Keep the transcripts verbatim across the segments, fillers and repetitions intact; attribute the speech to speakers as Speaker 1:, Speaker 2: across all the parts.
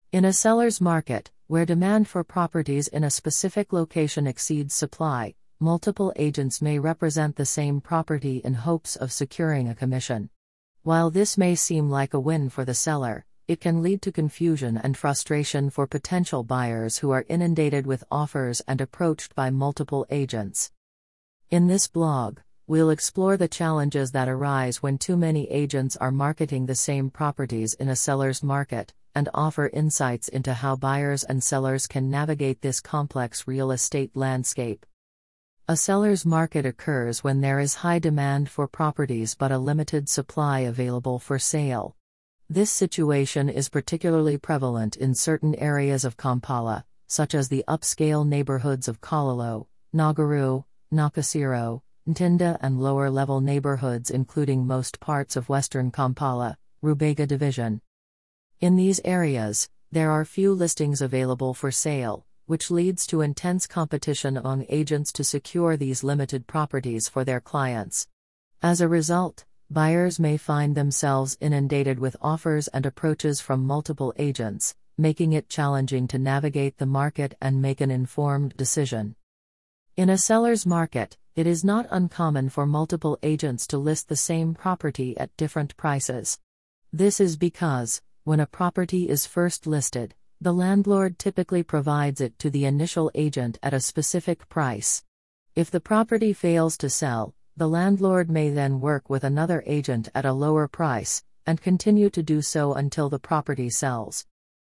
Speaker 1: In a seller's market, where demand for properties in a specific location exceeds supply, multiple agents may represent the same property in hopes of securing a commission. While this may seem like a win for the seller, it can lead to confusion and frustration for potential buyers who are inundated with offers and approached by multiple agents. In this blog, we'll explore the challenges that arise when too many agents are marketing the same properties in a seller's market, and offer insights into how buyers and sellers can navigate this complex real estate landscape. A seller's market occurs when there is high demand for properties but a limited supply available for sale. This situation is particularly prevalent in certain areas of Kampala, such as the upscale neighborhoods of Kololo, Nagaru, Nakasero, Ntinda, and lower-level neighborhoods including most parts of western Kampala, Rubega Division. In these areas, there are few listings available for sale, which leads to intense competition among agents to secure these limited properties for their clients. As a result, buyers may find themselves inundated with offers and approaches from multiple agents, making it challenging to navigate the market and make an informed decision. In a seller's market, it is not uncommon for multiple agents to list the same property at different prices. This is because, when a property is first listed, the landlord typically provides it to the initial agent at a specific price. If the property fails to sell, the landlord may then work with another agent at a lower price, and continue to do so until the property sells.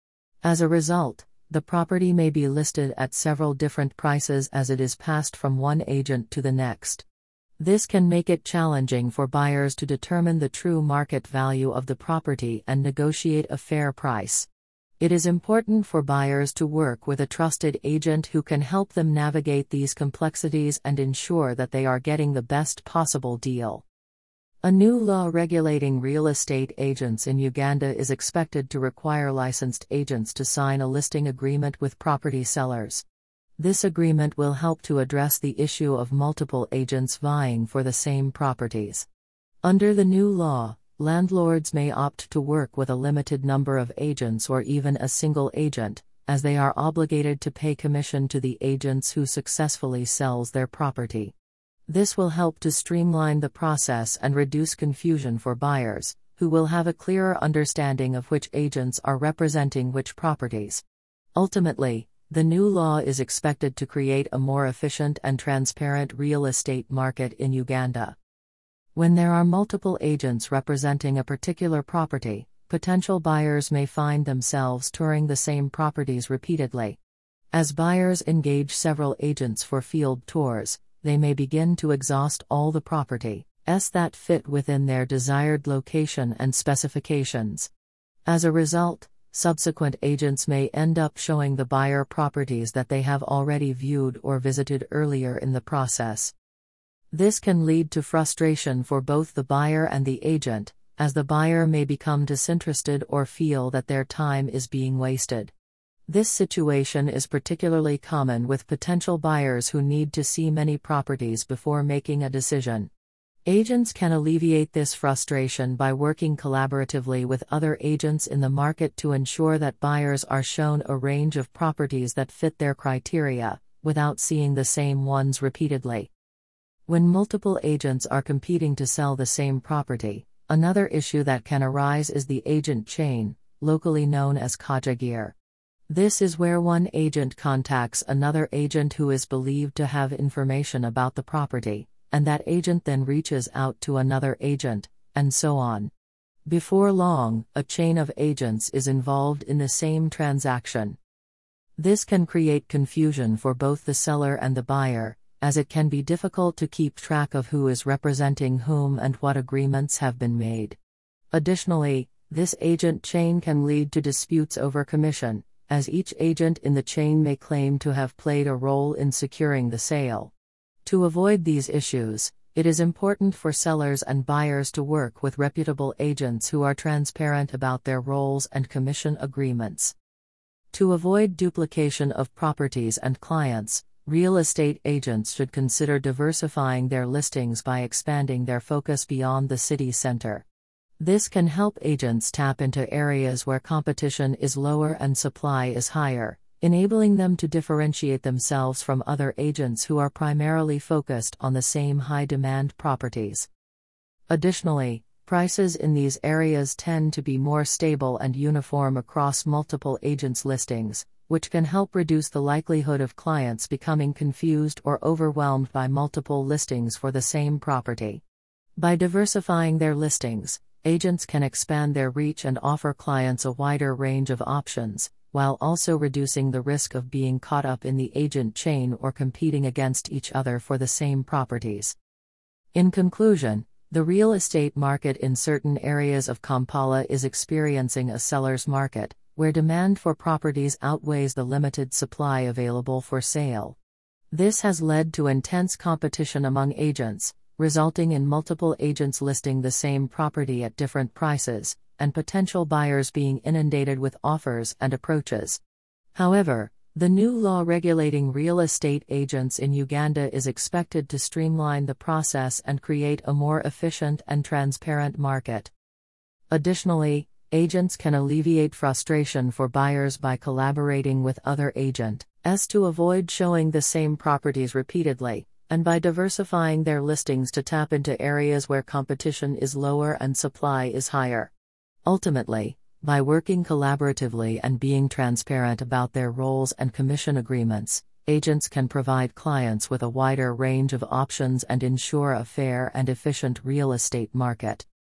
Speaker 1: As a result, the property may be listed at several different prices as it is passed from one agent to the next. This can make it challenging for buyers to determine the true market value of the property and negotiate a fair price. It is important for buyers to work with a trusted agent who can help them navigate these complexities and ensure that they are getting the best possible deal. A new law regulating real estate agents in Uganda is expected to require licensed agents to sign a listing agreement with property sellers. This agreement will help to address the issue of multiple agents vying for the same properties. Under the new law, landlords may opt to work with a limited number of agents or even a single agent, as they are obligated to pay commission to the agents who successfully sells their property. This will help to streamline the process and reduce confusion for buyers, who will have a clearer understanding of which agents are representing which properties. Ultimately, the new law is expected to create a more efficient and transparent real estate market in Uganda. When there are multiple agents representing a particular property, potential buyers may find themselves touring the same properties repeatedly. As buyers engage several agents for field tours, they may begin to exhaust all the properties that fit within their desired location and specifications. As a result, subsequent agents may end up showing the buyer properties that they have already viewed or visited earlier in the process. This can lead to frustration for both the buyer and the agent, as the buyer may become disinterested or feel that their time is being wasted. This situation is particularly common with potential buyers who need to see many properties before making a decision. Agents can alleviate this frustration by working collaboratively with other agents in the market to ensure that buyers are shown a range of properties that fit their criteria, without seeing the same ones repeatedly. When multiple agents are competing to sell the same property, another issue that can arise is the agent chain, locally known as kajagir. This is where one agent contacts another agent who is believed to have information about the property, and that agent then reaches out to another agent, and so on. Before long, a chain of agents is involved in the same transaction. This can create confusion for both the seller and the buyer, as it can be difficult to keep track of who is representing whom and what agreements have been made. Additionally, this agent chain can lead to disputes over commission, as each agent in the chain may claim to have played a role in securing the sale. To avoid these issues, it is important for sellers and buyers to work with reputable agents who are transparent about their roles and commission agreements. To avoid duplication of properties and clients, real estate agents should consider diversifying their listings by expanding their focus beyond the city center. This can help agents tap into areas where competition is lower and supply is higher, enabling them to differentiate themselves from other agents who are primarily focused on the same high-demand properties. Additionally, prices in these areas tend to be more stable and uniform across multiple agents' listings, which can help reduce the likelihood of clients becoming confused or overwhelmed by multiple listings for the same property. By diversifying their listings, agents can expand their reach and offer clients a wider range of options, while also reducing the risk of being caught up in the agent chain or competing against each other for the same properties. In conclusion, the real estate market in certain areas of Kampala is experiencing a seller's market, where demand for properties outweighs the limited supply available for sale. This has led to intense competition among agents, resulting in multiple agents listing the same property at different prices, and potential buyers being inundated with offers and approaches. However, the new law regulating real estate agents in Uganda is expected to streamline the process and create a more efficient and transparent market. Additionally, agents can alleviate frustration for buyers by collaborating with other agents to avoid showing the same properties repeatedly, and by diversifying their listings to tap into areas where competition is lower and supply is higher. Ultimately, by working collaboratively and being transparent about their roles and commission agreements, agents can provide clients with a wider range of options and ensure a fair and efficient real estate market.